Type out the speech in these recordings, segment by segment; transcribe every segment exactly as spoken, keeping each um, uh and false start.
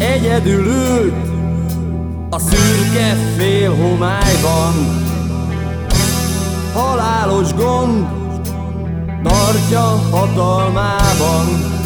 Egyedül ült a szürke félhomályban. Halálos gond tartja hatalmában.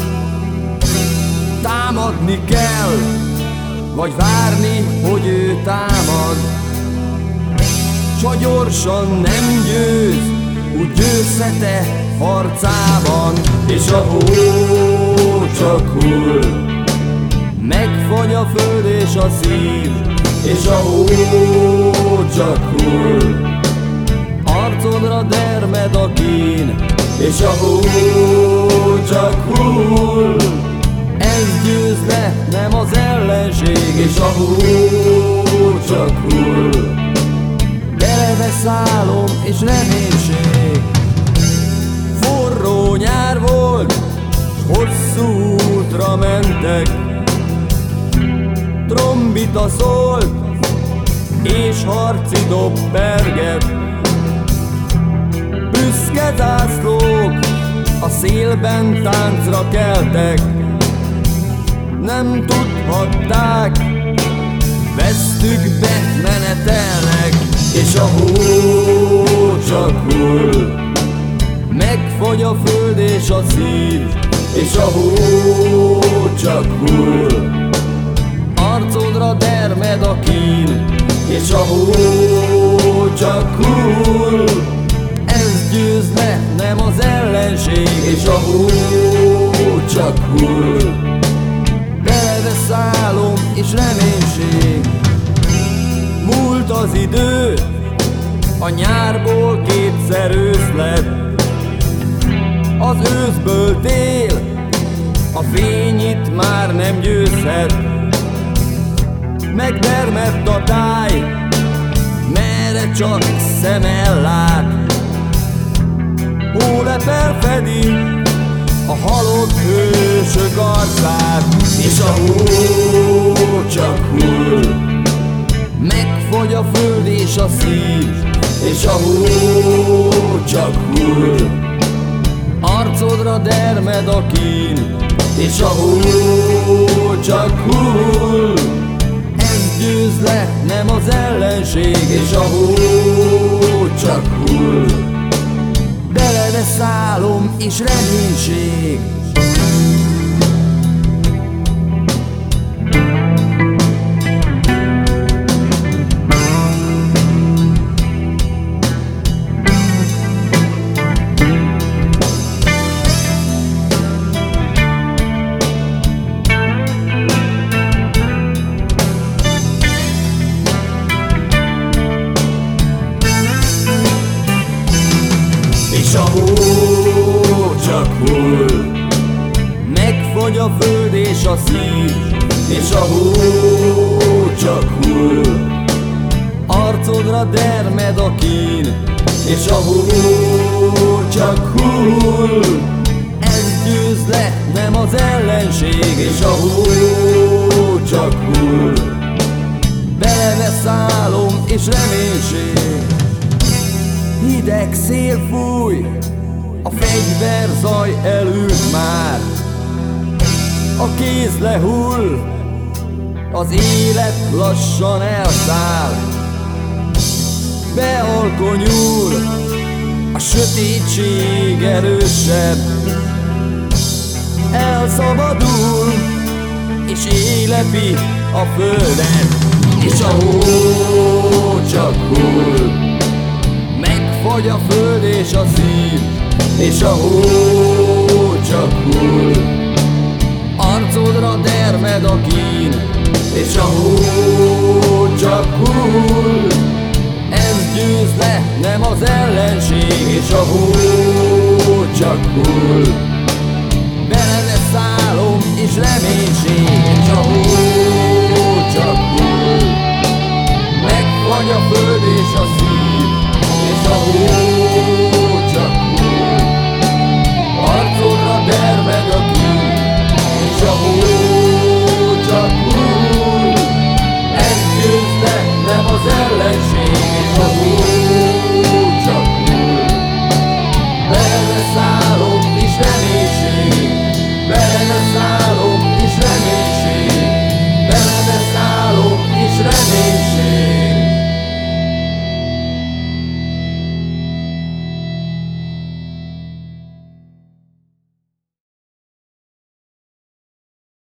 Támadni kell, vagy várni, hogy ő támad. S ha gyorsan nem győz, úgy győzhet-e harcában. És a hó csak hull, megfagy a föld és a szív. És a hó csak hull, arcodra dermed a kín. És a hó csak hull, ez győz le, nem az ellenség. És a hó csak hull, belevesz álom és reménység. Forró nyár volt, s hosszú útra mentek. Trombita szólt, és harci dob perget. Büszke zászlók a szélben táncra keltek. Nem tudhatták, vesztükbe menetelnek. És a hó csak hull, megfagy a föld és a szív. És a hó csak hull, arcodra dermed a kín. És a hó csak hull, ez győz le, nem az ellenség. És a hó csak hull, belevesz álom és reménység. Múlt az idő, a nyárból kétszer ősz lett. Az őszből tél, a fény itt már nem győzhet. Megdermedt a táj, merre csak szem ellát. Hólepel fedi a halott hősök arcát. És a hó csak hull, megfagy a föld és a szív. És a hó csak hull, arcodra dermed a kín. És a hó csak hull, ez győz le, nem az ellenség. És a hó csak hull, belevesz álom és reménység. És a hó csak hull, megfagy a föld és a szív. És a hó csak hull, arcodra dermed a kín. És a hó csak hull, ez győz le, nem az ellenség. És a hó csak hull, belevesz álom és reménység. Hideg szél fúj, a fegyverzaj elült már. A kéz lehull, az élet lassan elszáll. Bealkonyul, a sötétség erősebb. Elszabadul, és élepi a földet. És a hó csak hull, megfagy a föld és a szív. És a hó csak hull, arcodra dermed a kín. És a hó csak hull, ez győz le, nem az ellenség. És a hó csak hull, belevesz álom és reménység. És a hó csak hull, megfagy a föld és a szív. És a hó csak hull, arcodra dermed a kín. És a hó